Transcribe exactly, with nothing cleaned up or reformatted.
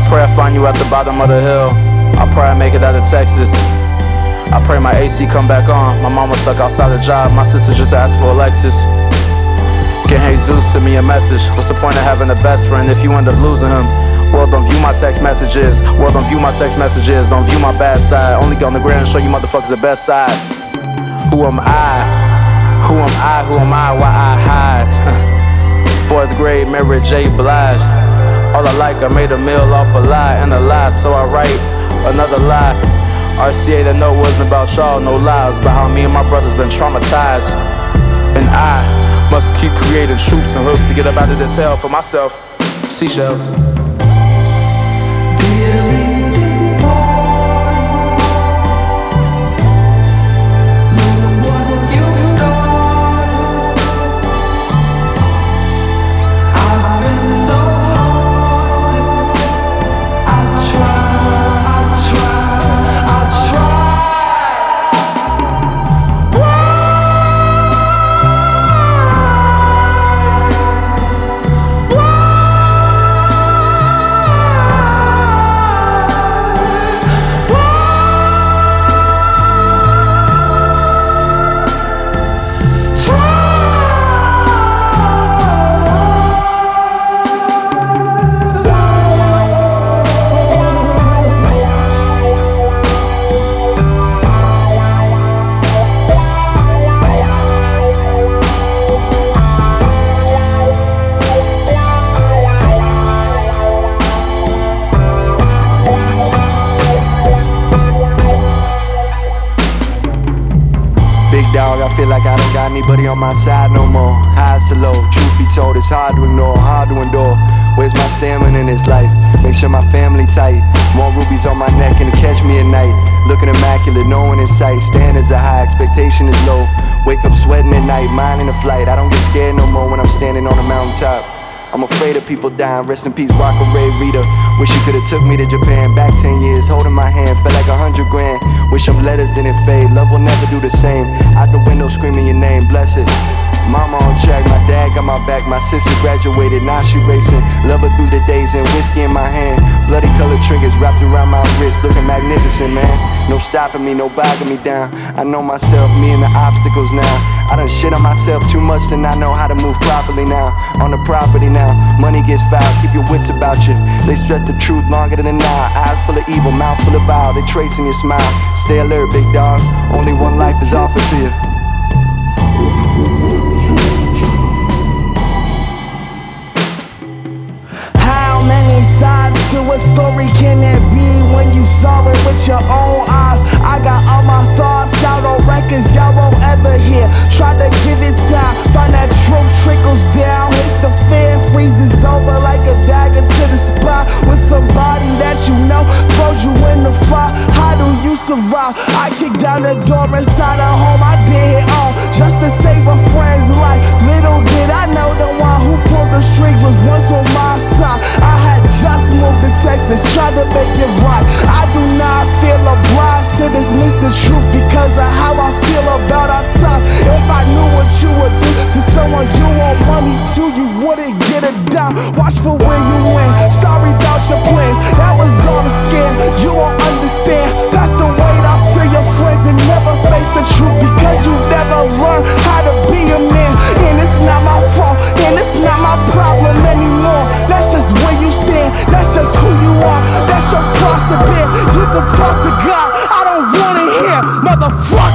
pray I find you at the bottom of the hill. I pray I make it out of Texas. I pray my A C come back on. My mama stuck outside the job. My sister just asked for a Lexus. Can Jesus send me a message? What's the point of having a best friend if you end up losing him? World, don't view my text messages. World, don't view my text messages. Don't view my bad side. Only go on the ground and show you motherfuckers the best side. Who am I? Who am I? Who am I? Why I hide? Fourth grade, Mary J. Blige. All I like, I made a meal off a lie and a lie, so I write another lie. R C A, that note wasn't about y'all, no lies, but how me and my brothers been traumatized. And I must keep creating troops and hooks to get up out of this hell for myself. Seashells. Dog, I feel like I don't got anybody on my side no more. Highs to low, truth be told, it's hard to ignore, hard to endure. Where's my stamina in this life? Make sure my family tight. More rubies on my neck and to catch me at night. Looking immaculate, no one in sight. Standards are high, expectation is low. Wake up sweating at night, mind in a flight. I don't get scared no more when I'm standing on a mountaintop. I'm afraid of people dying, rest in peace, Rock Ray Rita. Wish you could've took me to Japan, back ten years, holding my hand, felt like a hundred grand. Wish them letters didn't fade, love will never do the same. Out the window screaming your name, bless it. Mama on track, my dad got my back, my sister graduated, now she racing. Love her through the days and whiskey in my hand. Bloody colored trinkets wrapped around my wrist, looking magnificent, man. No stopping me, no bogging me down. I know myself, me and the obstacles now. I done shit on myself too much and I know how to move properly now. On the property now, money gets foul, keep your wits about you. They stretch the truth longer than an hour. Eyes full of evil, mouth full of vile, they tracing your smile. Stay alert, big dog, only one life is offered to you. How many sides to a story can there be when you saw it with your own eyes? I got all my thoughts out on records y'all won't ever hear. Try to give it time, find that truth trickles down, hits the fear, freezes over like a dagger to the spine. With somebody that you know throws you in the fire, how do you survive? I kicked down the door inside a home I did it all just to save a friend's life. Little did I know the one who pulled the strings was once on my side. I had just moved to Texas, tried to make it right. I do not feel obliged to dismiss the truth because of how I feel about our time. If I knew what you would do to someone you want money to, you wouldn't get it down. Watch for where you went, sorry about your plans, that was all a scam. You won't understand, that's the weight off to your friends and never face the truth because you never learn how to be a man. And it's not my fault, and it's not my problem anymore. That's just where you stand, that's just who you are. That's your cross to bear, you can talk to God, I don't wanna hear, motherfucker.